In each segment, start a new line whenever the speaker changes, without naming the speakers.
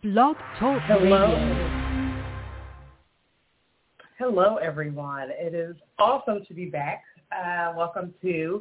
Blog Talk
Hello.
Radio.
Hello, everyone. It is awesome to be back. Welcome to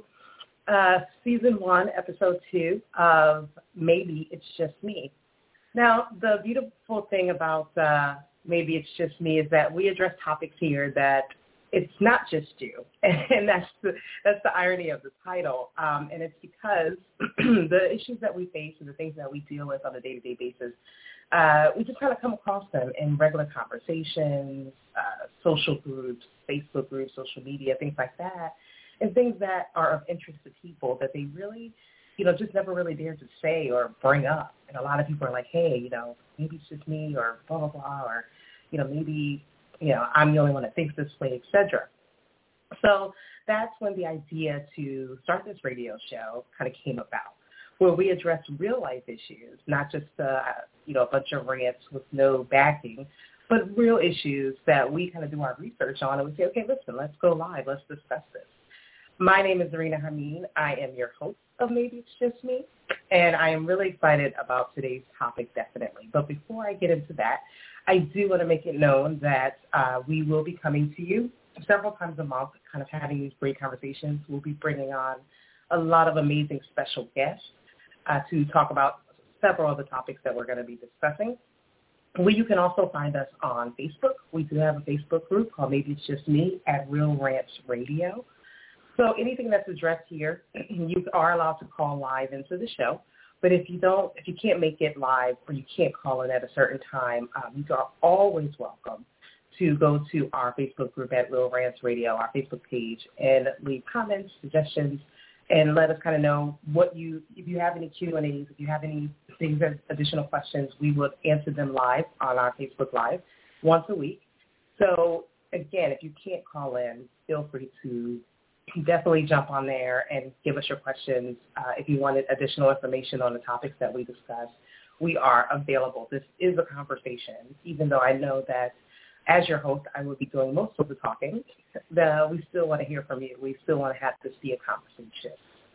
Season 1, Episode 2 of Maybe It's Just Me. Now, the beautiful thing about Maybe It's Just Me is that we address topics here that it's not just you, and that's the irony of the title, and it's because the issues that we face and the things that we deal with on a day-to-day basis, we just kind of come across them in regular conversations, social groups, Facebook groups, social media, things like that, and things that are of interest to people that they really, just never really dare to say or bring up. And a lot of people are like, hey, maybe it's just me, or blah, blah, blah, or, maybe, I'm the only one that thinks this way, etc. So that's when the idea to start this radio show kind of came about, where we address real-life issues, not just, a bunch of rants with no backing, but real issues that we kind of do our research on, and we say, okay, listen, let's go live. Let's discuss this. My name is Zarina Hameen. I am your host of Maybe It's Just Me, and I am really excited about today's topic, definitely. But before I get into that, I do want to make it known that we will be coming to you several times a month, kind of having these great conversations. We'll be bringing on a lot of amazing special guests to talk about several of the topics that we're going to be discussing. You can also find us on Facebook. We do have a Facebook group called Maybe It's Just Me at Real Rants Radio. So anything that's addressed here, you are allowed to call live into the show. But if you can't make it live or you can't call in at a certain time, you are always welcome to go to our Facebook group at Real Rants Radio, our Facebook page, and leave comments, suggestions, and let us kind of know if you have any Q&As, if you have any things, additional questions, we would answer them live on our Facebook Live once a week. So, again, if you can't call in, feel free to definitely jump on there and give us your questions. If you wanted additional information on the topics that we discussed, we are available. This is a conversation, even though I know that as your host, I will be doing most of the talking. We still want to hear from you. We still want to have this be a conversation.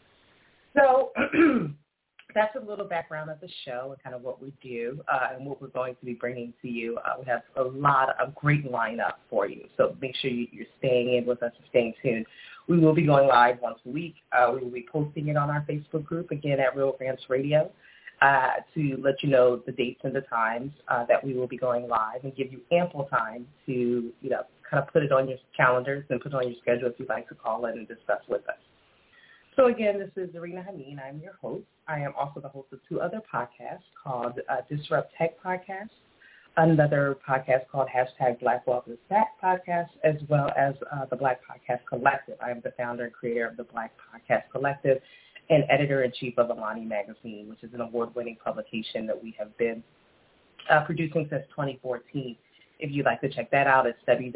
So that's a little background of the show and kind of what we do and what we're going to be bringing to you. We have a great lineup for you, so make sure you're staying in with us and staying tuned. We will be going live once a week. We will be posting it on our Facebook group, again, at Real Rants Radio, to let you know the dates and the times that we will be going live and give you ample time to, kind of put it on your calendars and put it on your schedule if you'd like to call in and discuss with us. So, again, this is Zarina Hameen. I'm your host. I am also the host of two other podcasts called Disrupt Tech Podcast, another podcast called #Black Wealth is Back podcast, as well as the Black Podcast Collective. I am the founder and creator of the Black Podcast Collective and editor-in-chief of Alani Magazine, which is an award-winning publication that we have been producing since 2014. If you'd like to check that out, it's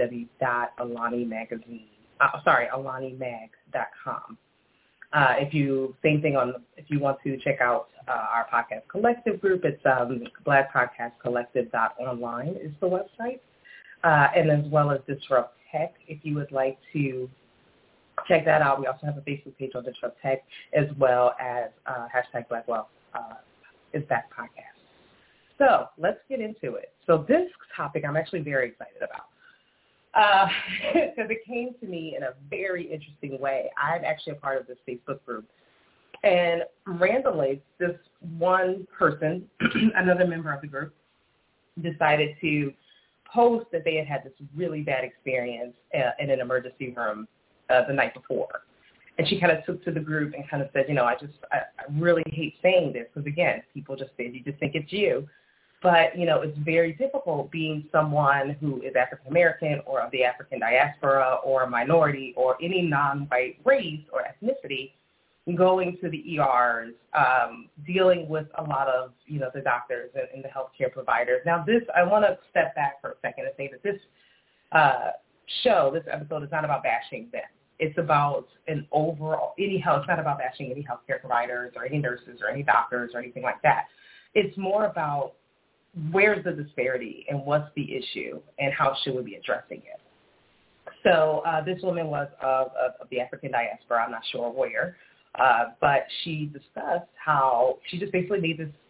www.alanimag.com. If you want to check out our podcast collective group, it's blackpodcastcollective.online is the website, and as well as Disrupt Tech. If you would like to check that out, we also have a Facebook page on Disrupt Tech, as well as #Black Wealth is that podcast. So let's get into it. So this topic I'm actually very excited about. Because it came to me in a very interesting way. I'm actually a part of this Facebook group. And randomly, this one person, another member of the group, decided to post that they had this really bad experience in an emergency room the night before. And she kind of took to the group and kind of said, I really hate saying this because, again, people just say, you just think it's you. But, it's very difficult being someone who is African-American or of the African diaspora or a minority or any non-white race or ethnicity going to the ERs, dealing with a lot of, the doctors and the healthcare providers. Now, I want to step back for a second and say that this episode is not about bashing them. It's about an overall, it's not about bashing any healthcare providers or any nurses or any doctors or anything like that. It's more about where's the disparity and what's the issue and how should we be addressing it. So this woman was of the African diaspora, I'm not sure where, but she discussed how she just basically made this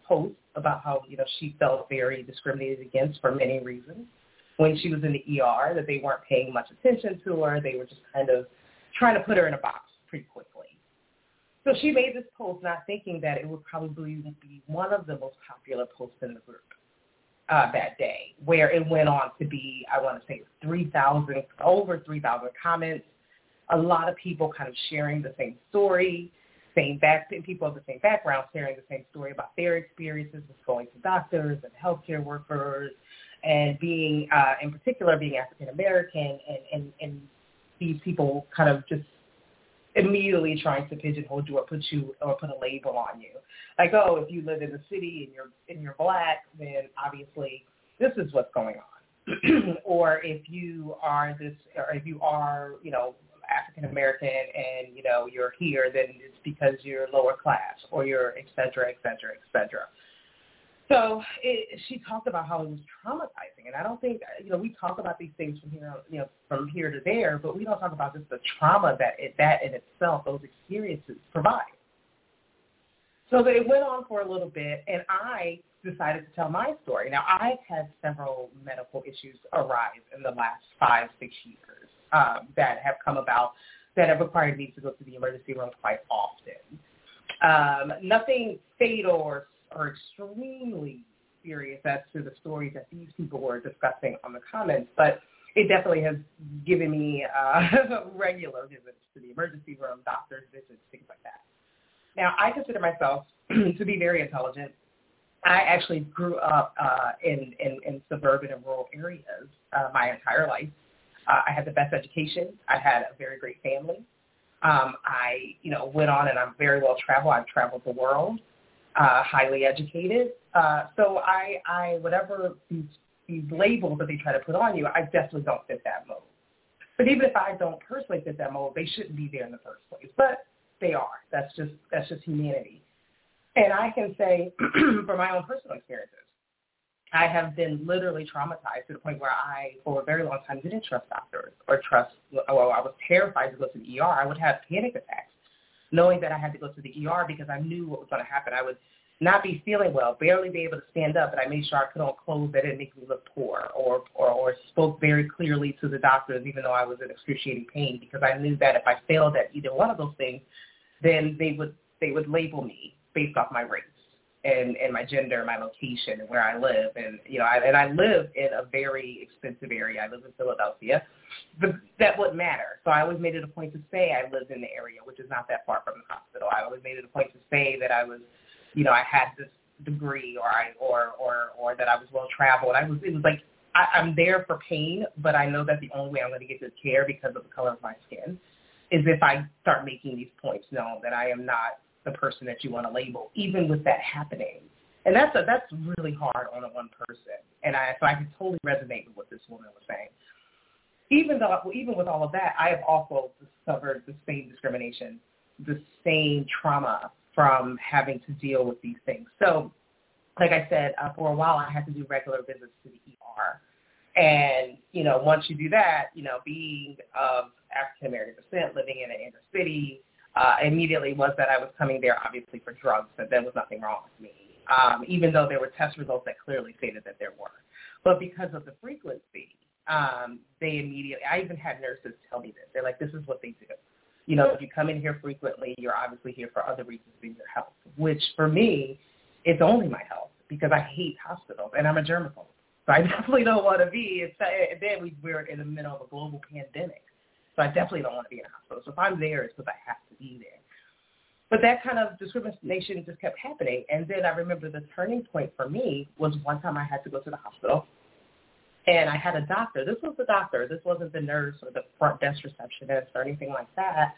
post about how, she felt very discriminated against for many reasons when she was in the ER, that they weren't paying much attention to her. They were just kind of trying to put her in a box pretty quickly. So she made this post not thinking that it would probably be one of the most popular posts in the group that day, where it went on to be, I want to say, over 3,000 comments, a lot of people kind of sharing the same story, people of the same background sharing the same story about their experiences with going to doctors and healthcare workers, and being, in particular, being African American, and these people kind of just immediately trying to pigeonhole you or put a label on you, like, oh, if you live in the city and you're black, then obviously this is what's going on, or if you are African American and you're here, then it's because you're lower class, or you're et cetera, et cetera, et cetera. So she talked about how it was traumatizing, and I don't think we talk about these things from here to there, but we don't talk about just the trauma that in itself, those experiences provide. So it went on for a little bit, and I decided to tell my story. Now, I've had several medical issues arise in the last 5-6 years that have come about that have required me to go to the emergency room quite often. Nothing fatal or extremely serious as to the stories that these people were discussing on the comments, but it definitely has given me regular visits to the emergency room, doctor's visits, things like that. Now, I consider myself to be very intelligent. I actually grew up in suburban and rural areas my entire life. I had the best education. I had a very great family. I went on, and I'm very well traveled. I've traveled the world. Highly educated. So I whatever these labels that they try to put on you, I definitely don't fit that mold. But even if I don't personally fit that mold, they shouldn't be there in the first place. But they are. That's just humanity. And I can say, from my own personal experiences, I have been literally traumatized to the point where I, for a very long time, didn't trust doctors I was terrified to go to the ER. I would have panic attacks, knowing that I had to go to the ER because I knew what was going to happen. I would not be feeling well, barely be able to stand up, but I made sure I put on clothes that didn't make me look poor, or spoke very clearly to the doctors, even though I was in excruciating pain, because I knew that if I failed at either one of those things, then they would label me based off my race and my gender, my location, and where I live. And I live in a very expensive area. I live in Philadelphia, but that wouldn't matter. So I always made it a point to say I lived in the area, which is not that far from the hospital. I always made it a point to say that I was, I had this degree, or that I was well traveled. It was like I'm there for pain, but I know that the only way I'm going to get good care because of the color of my skin is if I start making these points known that I am not the person that you want to label, even with that happening. And that's really hard on a one person. And so I can totally resonate with what this woman was saying. Even with all of that, I have also discovered the same discrimination, the same trauma from having to deal with these things. So, like I said, for a while I had to do regular visits to the ER. And, once you do that, being of African-American descent, living in an inner city, immediately was that I was coming there, obviously, for drugs, but there was nothing wrong with me, even though there were test results that clearly stated that there were. But because of the frequency, they immediately, I even had nurses tell me this. They're like, this is what they do. If you come in here frequently, you're obviously here for other reasons than your health, which for me, it's only my health, because I hate hospitals, and I'm a germaphobe. So I definitely don't want to be, then we're in the middle of a global pandemic. So I definitely don't want to be in a hospital. So if I'm there, it's because I have to be there. But that kind of discrimination just kept happening. And then I remember the turning point for me was one time I had to go to the hospital. And I had a doctor. This was the doctor. This wasn't the nurse or the front desk receptionist or anything like that,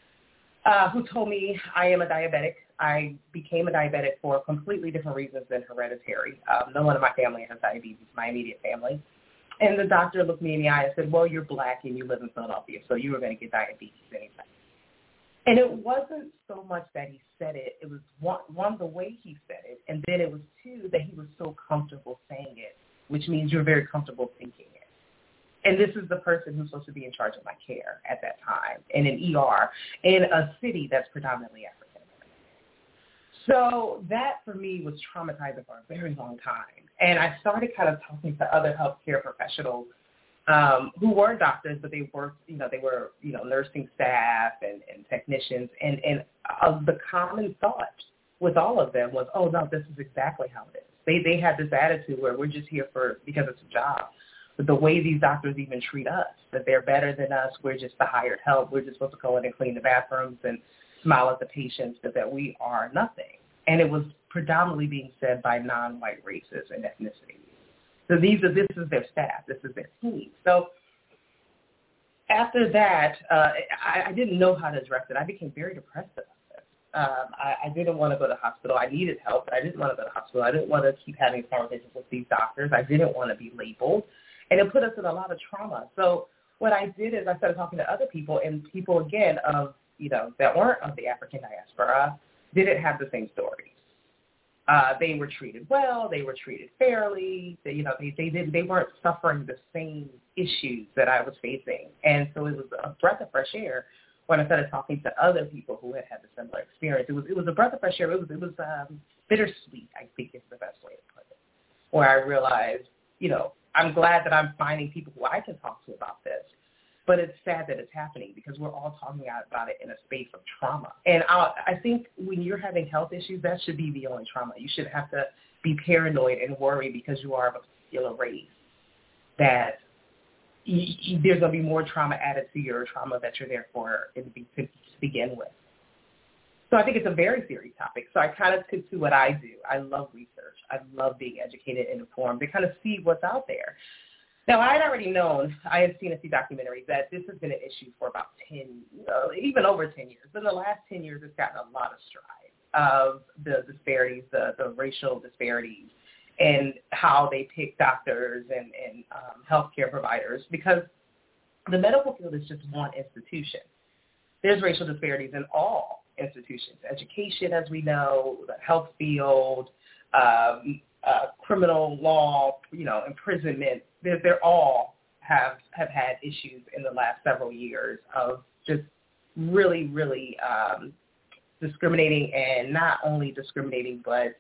who told me I am a diabetic. I became a diabetic for completely different reasons than hereditary. No one in my family has diabetes, my immediate family. And the doctor looked me in the eye and said, well, you're black and you live in Philadelphia, so you were going to get diabetes anyway. And it wasn't so much that he said it. It was, one, the way he said it, and then it was, two, that he was so comfortable saying it, which means you're very comfortable thinking it. And this is the person who's supposed to be in charge of my care at that time in an ER in a city that's predominantly African American. So that for me was traumatizing for a very long time. And I started kind of talking to other healthcare professionals who were doctors, but they worked, they were, nursing staff and technicians. And the common thought with all of them was, oh, no, this is exactly how it is. They had this attitude where we're just here because it's a job. But the way these doctors even treat us, that they're better than us, we're just the hired help. We're just supposed to go in and clean the bathrooms and smile at the patients, but that we are nothing. And it was predominantly being said by non-white races and ethnicities. So this is their staff. This is their team. So after that, I didn't know how to address it. I became very depressed about this. I didn't want to go to the hospital. I needed help, but I didn't want to go to the hospital. I didn't want to keep having conversations with these doctors. I didn't want to be labeled. And it put us in a lot of trauma. So what I did is I started talking to other people, and people, again, that weren't of the African diaspora didn't have the same stories. They were treated well. They were treated fairly. They weren't suffering the same issues that I was facing. And so it was a breath of fresh air when I started talking to other people who had a similar experience. It was a breath of fresh air. It was bittersweet, I think is the best way to put it, where I realized, I'm glad that I'm finding people who I can talk to about this. But it's sad that it's happening because we're all talking about it in a space of trauma. And I think when you're having health issues, that should be the only trauma. You shouldn't have to be paranoid and worry because you are of a particular race that there's going to be more trauma added to your trauma that you're there for to begin with. So I think it's a very serious topic. So I kind of took to what I do. I love research. I love being educated and informed to kind of see what's out there. Now, I had already known, I had seen a few documentaries that this has been an issue for about 10, even over 10 years. But in the last 10 years, it's gotten a lot of stride of the disparities, the racial disparities, and how they pick doctors and healthcare providers, because the medical field is just one institution. There's racial disparities in all institutions, education, as we know, the health field, criminal law, imprisonment. They're all have had issues in the last several years of just really, really discriminating, and not only discriminating, but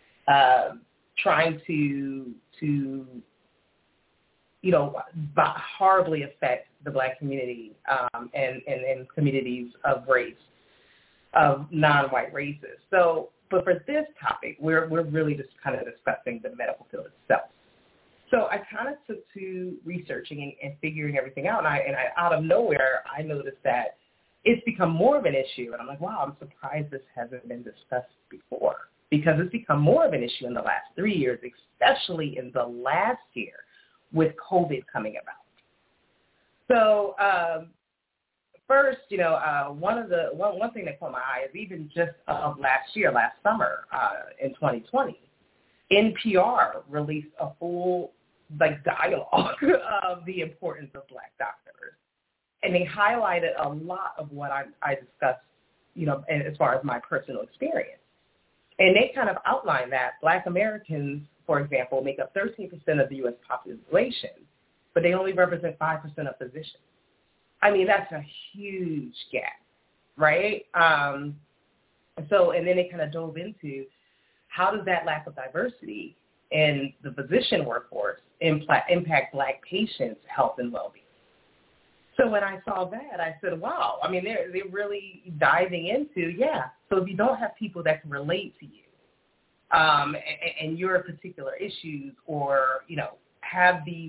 trying to horribly affect the Black community and communities of race, of non-white races. So, but for this topic, we're really just kind of discussing the medical field itself. So I kind of took to researching and figuring everything out, and I out of nowhere, I noticed that it's become more of an issue, and I'm like, wow, I'm surprised this hasn't been discussed before, because it's become more of an issue in the last 3 years, especially in the last year with COVID coming about. So first, one thing that caught my eye is even just last summer in 2020, NPR released a full dialogue of the importance of Black doctors. And they highlighted a lot of what I discussed, as far as my personal experience. And they kind of outlined that Black Americans, for example, make up 13% of the U.S. population, but they only represent 5% of physicians. I mean, that's a huge gap, right? And then they kind of dove into how does that lack of diversity in the physician workforce impact Black patients' health and well-being. So when I saw that, I said, wow, I mean, they're really diving into, so if you don't have people that can relate to you and your particular issues, or, have these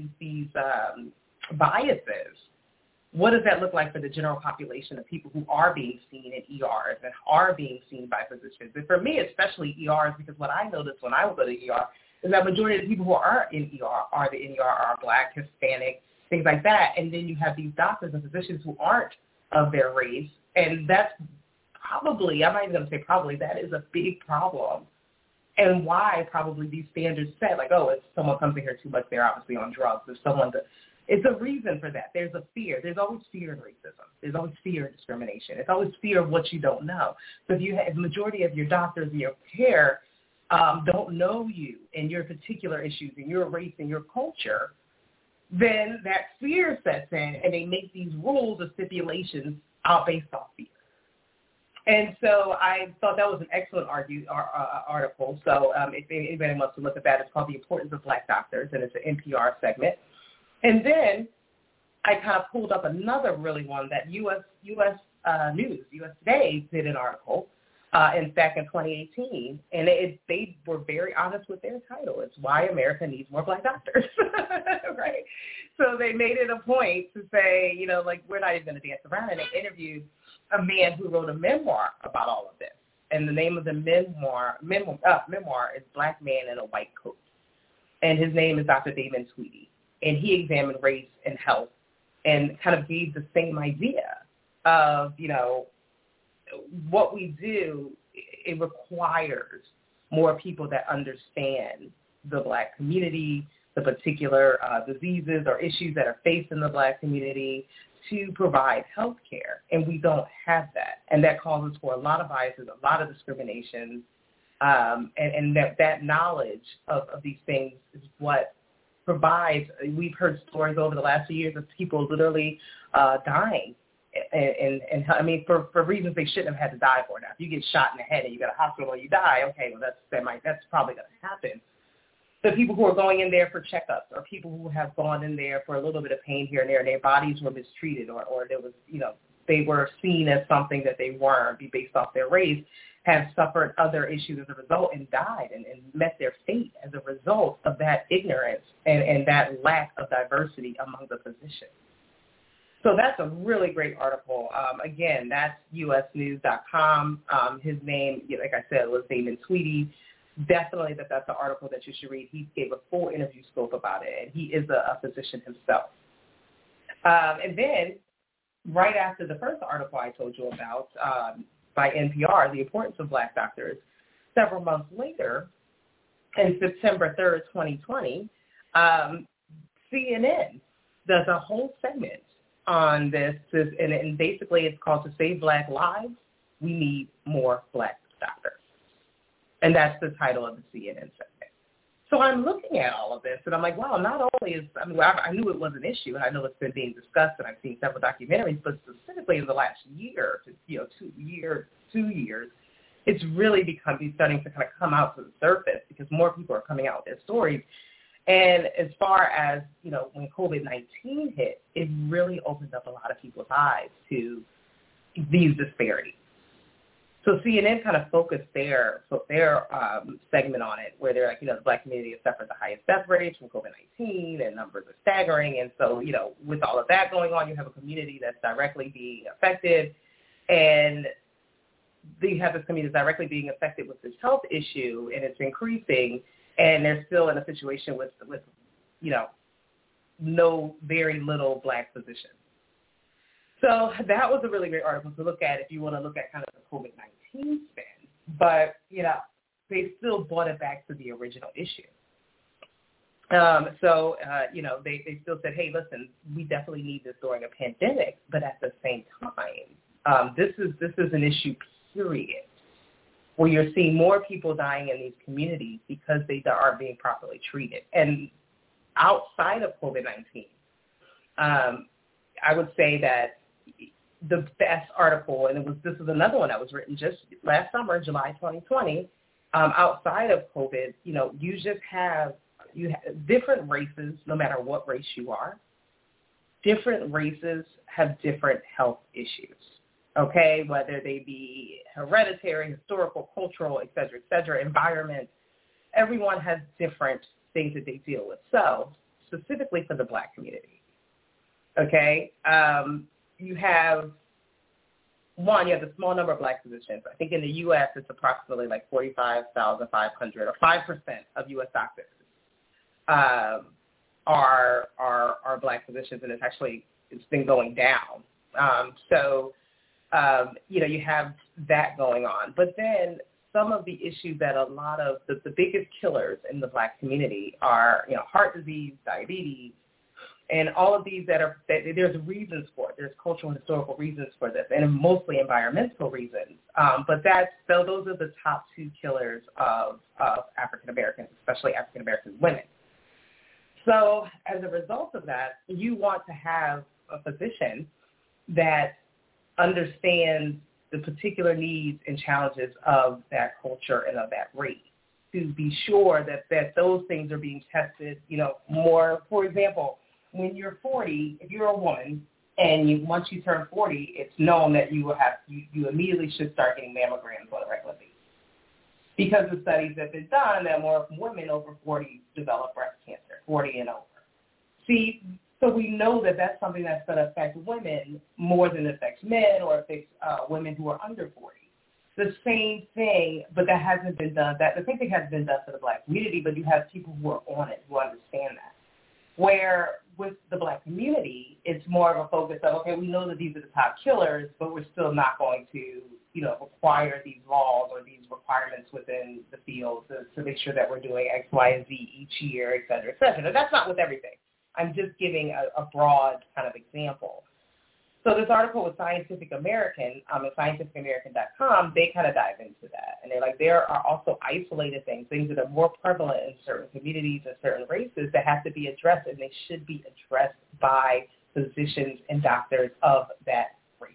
biases, what does that look like for the general population of people who are being seen in ERs and are being seen by physicians? And for me, especially ERs, because what I noticed when I would go to ER is that majority of the people who are in ER are Black, Hispanic, things like that. And then you have these doctors and physicians who aren't of their race. And that's probably, I'm not even going to say probably, that is a big problem. And why probably these standards set, if someone comes in here too much, they're obviously on drugs. It's a reason for that. There's a fear. There's always fear in racism. There's always fear in discrimination. It's always fear of what you don't know. So if you have the majority of your doctors and your care don't know you and your particular issues and your race and your culture, then that fear sets in, and they make these rules or stipulations out based off fear. And so I thought that was an excellent article. So if anybody wants to look at that, it's called The Importance of Black Doctors, and it's an NPR segment. And then I kind of pulled up another really one that U.S. News, U.S. Today, did an article back in 2018, and they were very honest with their title. It's Why America Needs More Black Doctors, right? So they made it a point to say, you know, like, we're not even going to dance around, and they interviewed a man who wrote a memoir about all of this. And the name of the memoir is Black Man in a White Coat. And his name is Dr. Damon Tweedy. And he examined race and health and kind of gave the same idea of, you know, what we do, it requires more people that understand the Black community, the particular diseases or issues that are faced in the Black community, to provide health care, and we don't have that. And that causes for a lot of biases, a lot of discrimination, and that knowledge of these things is what provides. We've heard stories over the last few years of people literally dying, and I mean, for reasons they shouldn't have had to die for. Now, if you get shot in the head and you go to the hospital and you die, okay, well, that's probably going to happen. The people who are going in there for checkups, or people who have gone in there for a little bit of pain here and there, and their bodies were mistreated, or there was, you know, they were seen as something that they weren't based off their race, have suffered other issues as a result and died and met their fate as a result of that ignorance and that lack of diversity among the physicians. So that's a really great article. Again, that's usnews.com. His name, like I said, was Damon Tweedy. Definitely that's an article that you should read. He gave a full interview scope about it, and he is a physician himself. And then right after the first article I told you about by NPR, The Importance of Black Doctors, several months later, in September 3rd, 2020, CNN does a whole segment on this, and basically it's called To Save Black Lives, We Need More Black Doctors. And that's the title of the CNN segment. So I'm looking at all of this, and I'm like, wow, not only is, I knew it was an issue, and I know it's been being discussed, and I've seen several documentaries, but specifically in the last year, 2 years, it's really starting to kind of come out to the surface because more people are coming out with their stories. And as far as, you know, when COVID-19 hit, it really opened up a lot of people's eyes to these disparities. So CNN kind of focused their segment on it, where they're like, you know, the Black community has suffered the highest death rates from COVID-19, and numbers are staggering. And so, you know, with all of that going on, you have a community that's directly being affected, and you have this community that's directly being affected with this health issue, and it's increasing, and they're still in a situation with you know, very little Black physicians. So that was a really great article to look at if you want to look at kind of the COVID-19 spin. But, you know, they still brought it back to the original issue. You know, they still said, hey, listen, we definitely need this during a pandemic, but at the same time, this is an issue, period, where you're seeing more people dying in these communities because they aren't being properly treated. And outside of COVID-19, I would say that the best article, and this is another one that was written just last summer, July 2020, outside of COVID, you know, you have different races, no matter what race you are. Different races have different health issues, okay, whether they be hereditary, historical, cultural, et cetera, environment. Everyone has different things that they deal with. So specifically for the Black community, okay, you have the small number of Black physicians. I think in the U.S. it's approximately like 45,500, or 5% of U.S. doctors are Black physicians, and it's been going down. You know, you have that going on. But then some of the issues that a lot of the biggest killers in the Black community are, you know, heart disease, diabetes, and all of these that there's reasons for it. There's cultural and historical reasons for this, and mostly environmental reasons. But those are the top two killers of African Americans, especially African American women. So as a result of that, you want to have a physician that understands the particular needs and challenges of that culture and of that race, to be sure that those things are being tested, more. For example, when you're 40, if you're a woman and once you turn 40, it's known that you immediately should start getting mammograms on a regular basis. Because the studies that have been done, that more women over 40 develop breast cancer, 40 and over. See, so we know that that's something that's going to affect women more than it affects men or affects women who are under 40. The same thing, but that hasn't been done. The same thing has been done for the Black community, but you have people who are on it who understand that. Where with the Black community, it's more of a focus of, okay, we know that these are the top killers, but we're still not going to, require these laws or these requirements within the field to make sure that we're doing X, Y, and Z each year, et cetera, et cetera. Now, that's not with everything. I'm just giving a broad kind of example. So this article with Scientific American, at scientificamerican.com, they kind of dive into that. And they're like, there are also isolated things that are more prevalent in certain communities and certain races that have to be addressed, and they should be addressed by physicians and doctors of that race.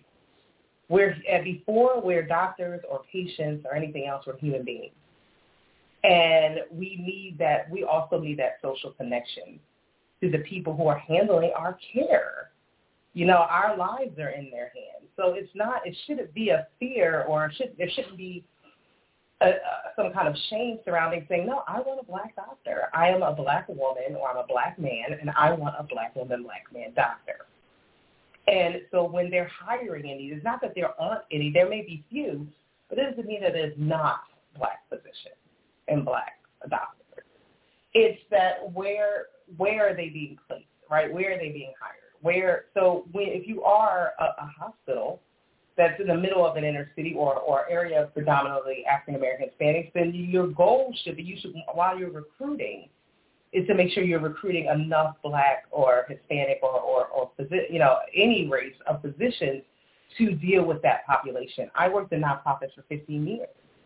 Before we're doctors or patients or anything else, we're human beings. And we also need that social connection to the people who are handling our care. Our lives are in their hands. So it shouldn't be a fear there shouldn't be some kind of shame surrounding saying, no, I want a Black doctor. I am a Black woman or I'm a Black man, and I want a Black woman, Black man doctor. And so when they're hiring any, it's not that there aren't any. There may be few, but it doesn't mean that there's not Black physicians and Black doctors. It's that where are they being placed, right? Where are they being hired? If you are a hospital that's in the middle of an inner city or area of predominantly African American Hispanics, then your goal should be, while you're recruiting, is to make sure you're recruiting enough Black or Hispanic or any race of physicians to deal with that population. I worked in nonprofits for 15 years.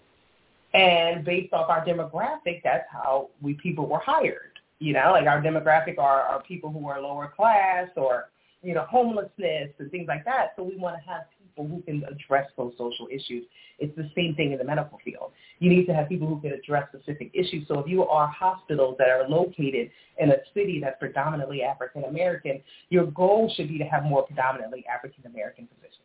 And based off our demographic, that's how people were hired. Our demographic are people who are lower class or, homelessness and things like that. So we want to have people who can address those social issues. It's the same thing in the medical field. You need to have people who can address specific issues. So if you are hospitals that are located in a city that's predominantly African American, your goal should be to have more predominantly African American physicians.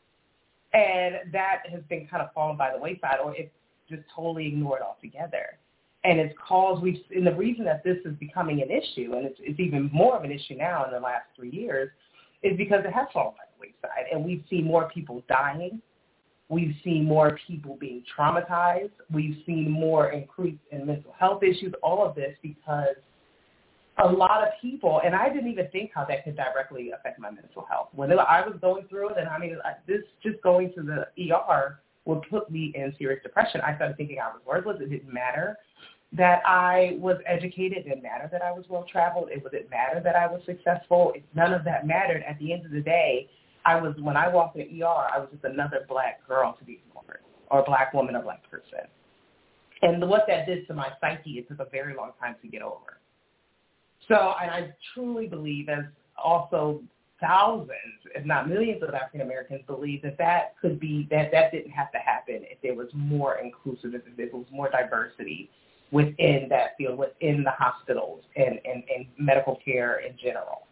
And that has been kind of fallen by the wayside, or it's just totally ignored altogether. And it's and the reason that this is becoming an issue, and it's even more of an issue now in the last 3 years, is because it has fallen by the wayside. And we've seen more people dying. We've seen more people being traumatized. We've seen more increase in mental health issues, all of this because a lot of people, and I didn't even think how that could directly affect my mental health. When I was going through it, and this just going to the ER would put me in serious depression. I started thinking I was worthless. It didn't matter that I was educated. It didn't matter that I was well-traveled. It didn't matter that I was successful. None of that mattered. At the end of the day, when I walked in the ER, I was just another Black girl to be ignored, or a Black woman or Black person. And what that did to my psyche, it took a very long time to get over. So, and I truly believe, as also thousands, if not millions of African Americans believe that didn't have to happen if there was more inclusiveness, if there was more diversity within that field, within the hospitals and medical care in general.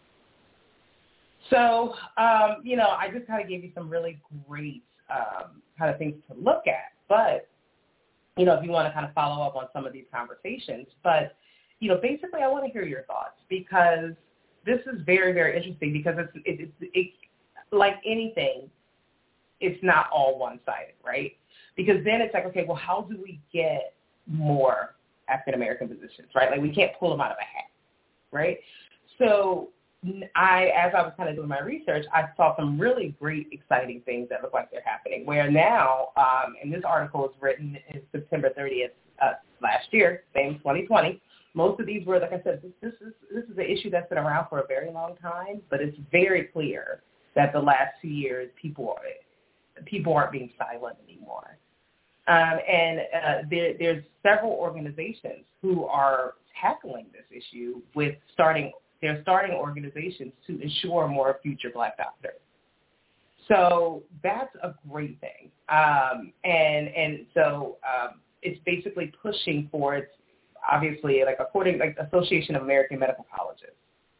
So, I just kind of gave you some really great kind of things to look at. But, if you want to kind of follow up on some of these conversations. But, basically I want to hear your thoughts, because this is very, very interesting, because it's like anything, it's not all one-sided, right? Because then it's like, okay, well, how do we get more African-American physicians, right? Like, we can't pull them out of a hat, right? So as I was kind of doing my research, I saw some really great, exciting things that look like they're happening, where now, and this article was written in September 30th last year, same 2020, most of these were, like I said, this is an issue that's been around for a very long time, but it's very clear that the last 2 years people aren't being silent anymore. There's several organizations who are tackling this issue with starting organizations to ensure more future Black doctors. So that's a great thing. So it's basically pushing for its, obviously, Association of American Medical Colleges.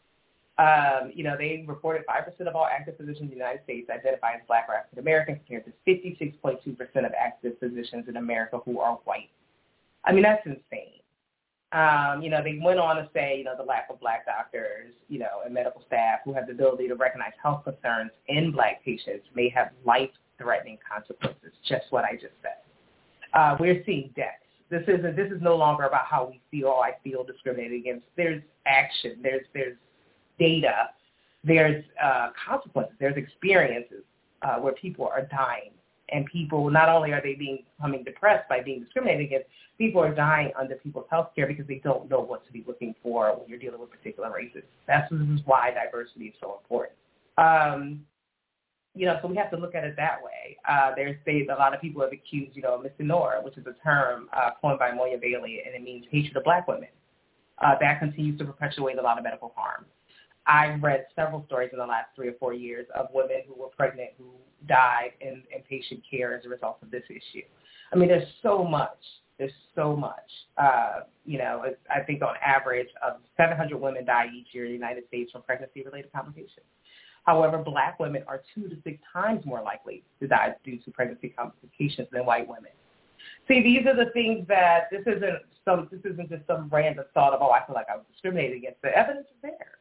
They reported 5% of all active physicians in the United States identify as Black or African American compared to 56.2% of active physicians in America who are white. I mean, that's insane. They went on to say, the lack of Black doctors, and medical staff who have the ability to recognize health concerns in Black patients may have life-threatening consequences, just what I just said. We're seeing deaths. This is no longer about how we feel, I feel discriminated against. There's action. There's data. There's consequences. There's experiences where people are dying. And people, not only are they becoming depressed by being discriminated against, people are dying under people's health care because they don't know what to be looking for when you're dealing with particular races. This is why diversity is so important. So we have to look at it that way. A lot of people have accused, misnomer, which is a term coined by Moya Bailey, and it means hatred of Black women. That continues to perpetuate a lot of medical harm. I've read several stories in the last 3 or 4 years of women who were pregnant who died in patient care as a result of this issue. I mean, there's so much. I think on average, 700 women die each year in the United States from pregnancy-related complications. However, Black women are 2 to 6 times more likely to die due to pregnancy complications than white women. See, these are the things that this isn't just some random thought of, I feel like I was discriminated against. The evidence is there.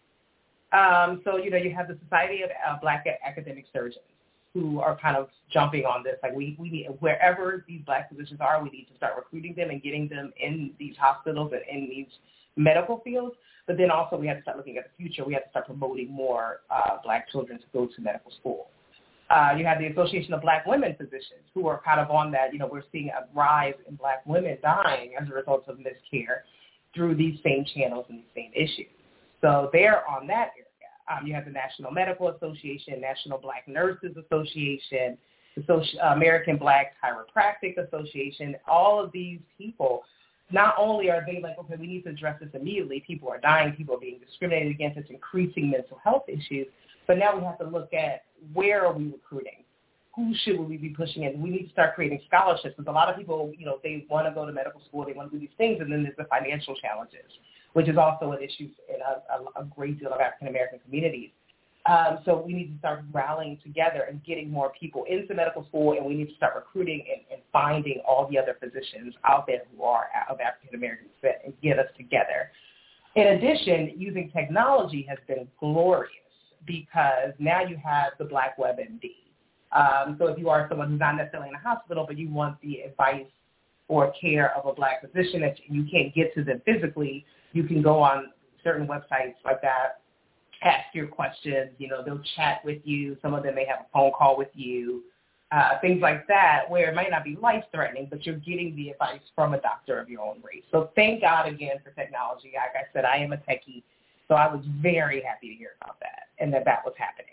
You have the Society of Black Academic Surgeons who are kind of jumping on this. Like we need, wherever these Black physicians are, we need to start recruiting them and getting them in these hospitals and in these medical fields. But then also we have to start looking at the future. We have to start promoting more Black children to go to medical school. You have the Association of Black Women Physicians who are kind of on that. We're seeing a rise in Black women dying as a result of miscare through these same channels and these same issues. So they're on that area. You have the National Medical Association, National Black Nurses Association, the American Black Chiropractic Association. All of these people, not only are they like, okay, we need to address this immediately. People are dying. People are being discriminated against. It's increasing mental health issues. But now we have to look at where are we recruiting? Who should we be pushing in? We need to start creating scholarships because a lot of people, they want to go to medical school. They want to do these things, and then there's the financial challenges, which is also an issue in a great deal of African-American communities. So we need to start rallying together and getting more people into medical school, and we need to start recruiting and finding all the other physicians out there who are of African-American descent and get us together. In addition, using technology has been glorious because now you have the Black WebMD. So if you are someone who's not necessarily in a hospital, but you want the advice or care of a Black physician that you can't get to them physically, you can go on certain websites like that, ask your questions, they'll chat with you. Some of them may have a phone call with you, things like that, where it might not be life-threatening, but you're getting the advice from a doctor of your own race. So thank God again for technology. Like I said, I am a techie, so I was very happy to hear about that and that was happening.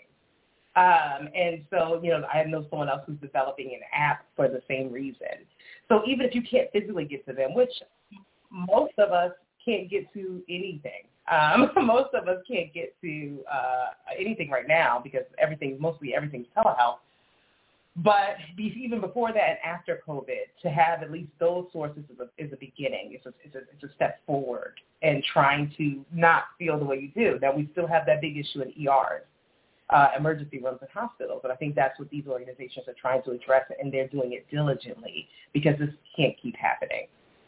And so, I know someone else who's developing an app for the same reason. So even if you can't physically get to them, which most of us can't get to anything. Most of us can't get to anything right now because everything's telehealth. But even before that and after COVID, to have at least those sources is a beginning. It's a step forward in trying to not feel the way you do. Now, we still have that big issue in ERs, emergency rooms in hospitals, and I think that's what these organizations are trying to address, and they're doing it diligently because this can't keep happening.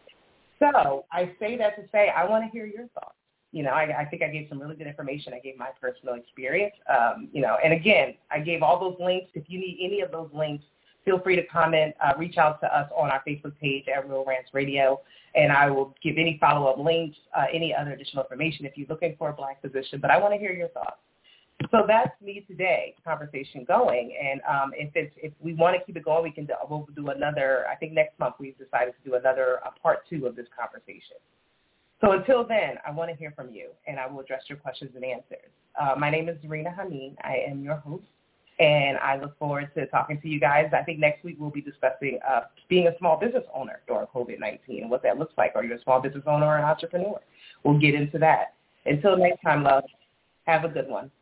So I say that to say I want to hear your thoughts. I think I gave some really good information. I gave my personal experience, and again, I gave all those links. If you need any of those links, feel free to comment, reach out to us on our Facebook page at Real Rants Radio, and I will give any follow-up links, any other additional information if you're looking for a Black physician. But I want to hear your thoughts. So that's me today, conversation going. And if we want to keep it going, we'll do another, I think next month we've decided to do another part 2 of this conversation. So until then, I want to hear from you, and I will address your questions and answers. My name is Zarina Hameen. I am your host, and I look forward to talking to you guys. I think next week we'll be discussing being a small business owner during COVID-19 and what that looks like. Are you a small business owner or an entrepreneur? We'll get into that. Until next time, love, have a good one.